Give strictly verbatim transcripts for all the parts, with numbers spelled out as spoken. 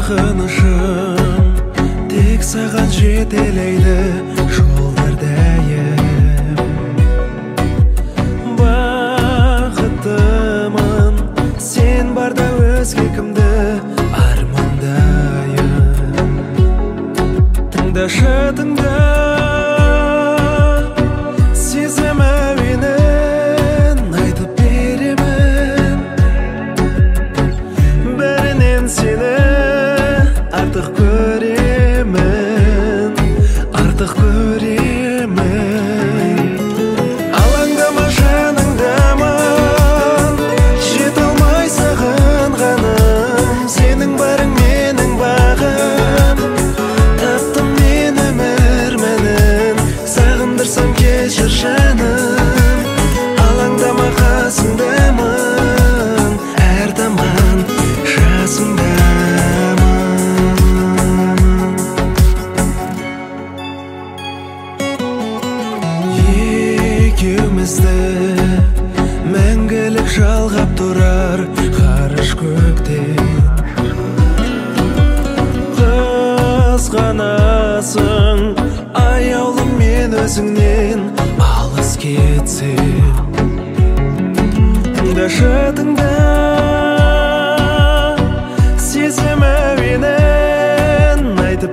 сағынышым тек саған жетелейді жолдардайым. Бақыттымын сен барда, өзге кімді армандайым. Тыңдашы, тыңда, сезім әуенін айтып беремін. Бәрінен сені артық көремін, артық көремін. Алаңдама жаныңдамын, жете алмай сағынғаным. Сенің барың менің бағым, таптым мен өмір мәнін. Сағындырсам кешір жаным, алаңдама қасыңдамын, әр заман жасыңдамын. Екеумізді мәңгілік жалғап тұрар ғарыш көктен. Қызғанасың аяулым мен өзіңнен алыс кетсем. Тыңдашы, тыңда, сезім әуенін айтып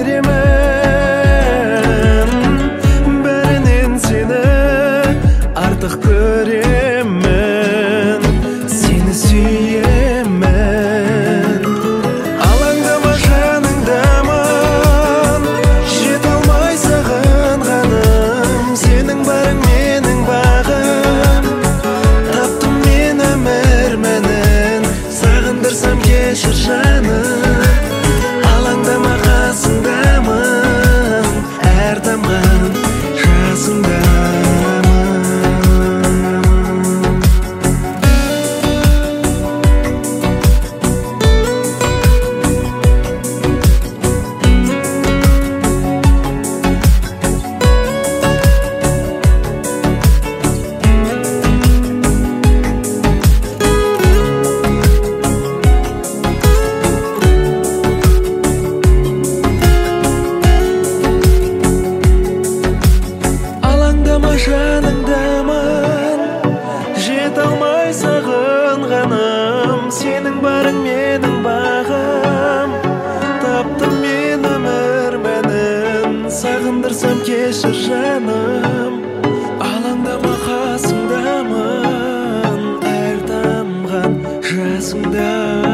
беремін. Бәрінен сені артық көремін, сені сүйемін. Алаңдама жаныңдамын, жете алмай сағынғаным. Сенің барың менің бағым, таптым мен өмір мәнін. Сағындырсам кешір жаным, алаңдама қасыңдамын, әр заман жасыңдамын. Жаныңдамын, жете алмай сағынғаным. Сенің барың менің бағым, таптым мен өмір мәнін. Сағындырсам кешір жаным, алаңдама қасыңдамын, әр тамған жасыңда.